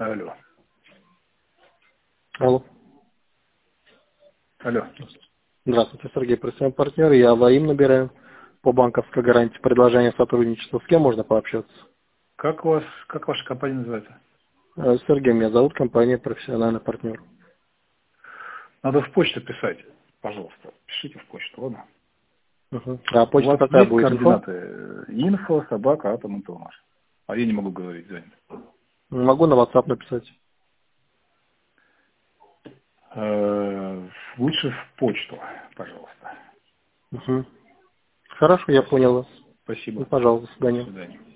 Алло. Алло. Алло. Здравствуйте, Сергей, профессиональный партнер. Я ВАИМ набираю по банковской гарантии. Предложение сотрудничества. С кем можно пообщаться? Как ваша компания называется? Сергей меня зовут, компания профессиональный партнер. Надо в почту писать, пожалуйста. Пишите в почту, ладно? Угу. А У почта вас какая есть будет? Инфо? координаты? info@atom.nаш. А я не могу говорить, занят. Могу на WhatsApp написать. Лучше в почту, пожалуйста. Угу. Хорошо, я понял вас. Спасибо. Ну, пожалуйста, до До свидания. свидания.